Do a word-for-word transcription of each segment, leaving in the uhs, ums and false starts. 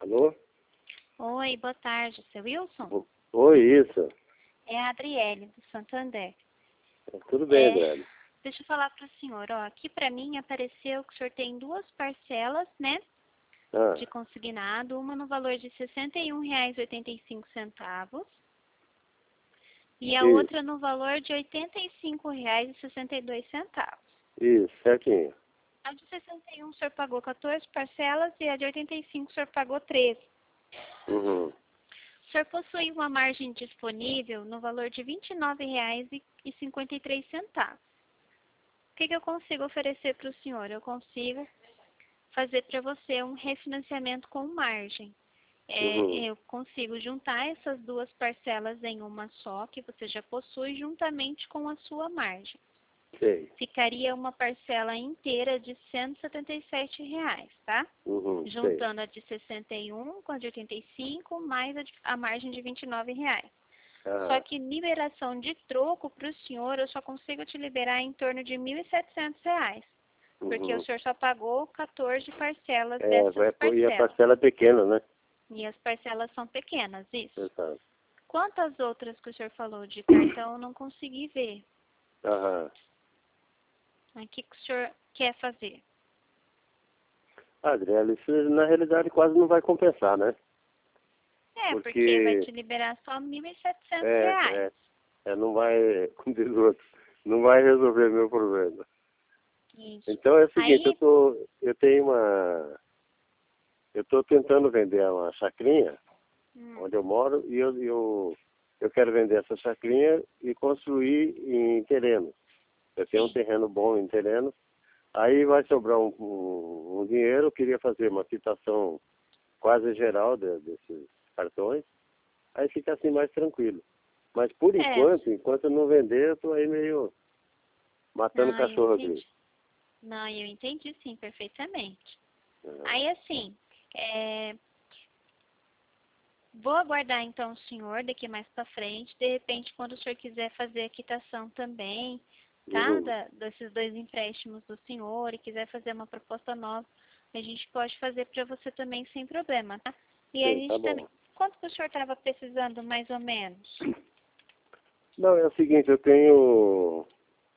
Alô? Oi, boa tarde, seu Wilson? O- Oi, isso. É a Adriele, do Santander. Tudo bem, É, Adriane. deixa eu falar para o senhor, ó, aqui para mim apareceu que o senhor tem duas parcelas, né, Ah, de consignado, uma no valor de sessenta e um reais e oitenta e cinco centavos e a isso, outra no valor de oitenta e cinco reais e sessenta e dois centavos. isso, certinho. A de sessenta e um o senhor pagou quatorze parcelas e a de oitenta e cinco o senhor pagou treze. Uhum. O senhor possui uma margem disponível no valor de vinte e nove reais e cinquenta e três centavos. O que, que eu consigo oferecer para o senhor? Eu consigo fazer para você um refinanciamento com margem. É, Uhum. eu consigo juntar essas duas parcelas em uma só, que você já possui, juntamente com a sua margem. Sei. Ficaria uma parcela inteira de cento e setenta e sete reais, tá? Uhum. Sei. Juntando a de sessenta e um com a de oitenta e cinco, mais a, de, a margem de vinte e nove reais. Só Ah, que liberação de troco para o senhor, eu só consigo te liberar em torno de mil e setecentos reais. Porque o uhum. senhor só pagou quatorze parcelas É, dessas vai, pôr- e a parcelas. parcela é pequena, né? E as parcelas são pequenas, isso. Exato. Quantas outras que o senhor falou de cartão, eu não consegui ver. Aham. O que, que o senhor quer fazer? Adriane, isso na realidade quase não vai compensar, né? É, porque vai Porque te liberar só mil e setecentos é, reais. é, é, não vai, como diz o outro, não vai resolver meu problema. Isso. Então é o seguinte, eu Aí, tô, eu tenho uma, eu tô tentando vender uma chacrinha hum, onde eu moro, e eu, eu, eu quero vender essa chacrinha e construir em terreno. Eu tenho um sim, terreno bom em terreno, aí vai sobrar um, um, um dinheiro, eu queria fazer uma quitação quase geral de, desses cartões, aí fica assim mais tranquilo. Mas por é, enquanto, enquanto eu não vender, eu estou aí meio matando não, eu cachorro aqui. entendi. Não, eu entendi sim, perfeitamente. Ah, Aí assim, é, vou aguardar então o senhor daqui mais para frente. De repente, quando o senhor quiser fazer a quitação também, tá? uhum. Da, desses dois empréstimos do senhor e quiser fazer uma proposta nova, a gente pode fazer para você também sem problema, tá? E a Sim, tá gente também. bom. Quanto que o senhor estava precisando mais ou menos? Não, é o seguinte, eu tenho,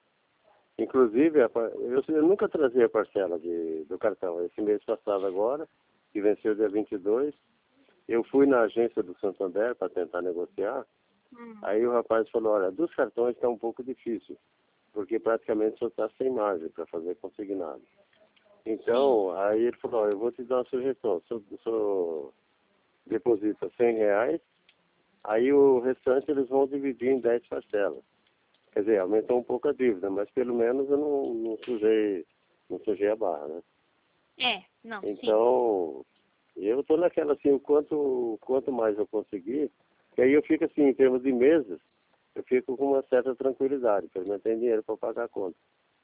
inclusive, a par- eu, eu nunca trazia a parcela de, do cartão. Esse mês passado agora, que venceu dia vinte e dois, eu fui na agência do Santander para tentar negociar. Hum, Aí o rapaz falou, olha, dos cartões está um pouco difícil, porque praticamente só está sem margem para fazer consignado. sim. Então, aí ele falou, ó, eu vou te dar uma sugestão, o senhor, o senhor deposita cem reais, aí o restante eles vão dividir em dez parcelas. Quer dizer, aumentou um pouco a dívida, mas pelo menos eu não, não sujei, não sujei a barra, né? É, não, sim. Então, eu estou naquela assim, o quanto, quanto mais eu conseguir, que aí eu fico assim, em termos de meses, eu fico com uma certa tranquilidade, pelo menos tem dinheiro para pagar a conta,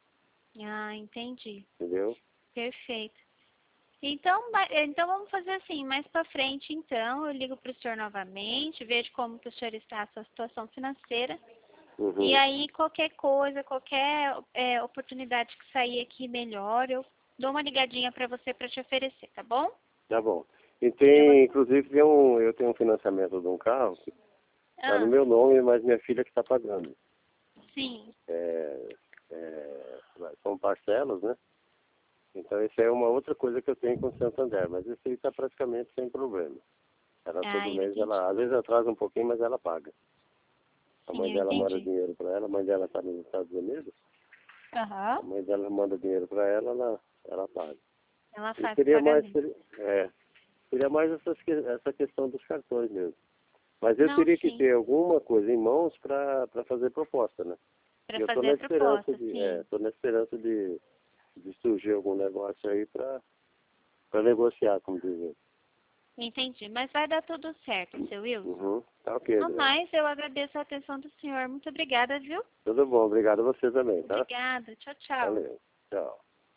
Ah, entendi. entendeu? Perfeito. Então, ma- então vamos fazer assim, mais para frente então, eu ligo para o senhor novamente, vejo como que o senhor está, a sua situação financeira, e Uhum, aí qualquer coisa, qualquer é, oportunidade que sair aqui melhor, eu dou uma ligadinha para você para te oferecer, tá bom? tá bom. E Eu vou... tem, inclusive, tem um, eu tenho um financiamento de um carro, que está no Ah, meu nome, mas minha filha que está pagando. sim. É, é, são parcelas, né? Então, isso é uma outra coisa que eu tenho com o Santander, mas isso aí está praticamente sem problema. Ela Ah, todo eu mês, entendi. ela às vezes atrasa um pouquinho, mas ela paga. A Sim, mãe eu dela manda entendi. dinheiro para ela, a mãe dela está nos Estados Unidos, Aham. a mãe dela manda dinheiro para ela, ela, ela paga. Ela E faz o seria mais, pagamento. seria, é, seria mais essas que- essa questão dos cartões mesmo. Mas eu Não, teria que sim. ter alguma coisa em mãos para fazer proposta, né? E Para eu estou fazer na a esperança proposta, de, é, sim. tô na esperança de, de surgir algum negócio aí para negociar, como dizem. Entendi. Mas vai dar tudo certo, seu Wilson. Uhum. Tá ok, No Adriano. mais, eu agradeço a atenção do senhor. Muito obrigada, viu? Tudo bom, obrigado a você também, tá? Obrigada. Tchau, tchau. Valeu. Tchau.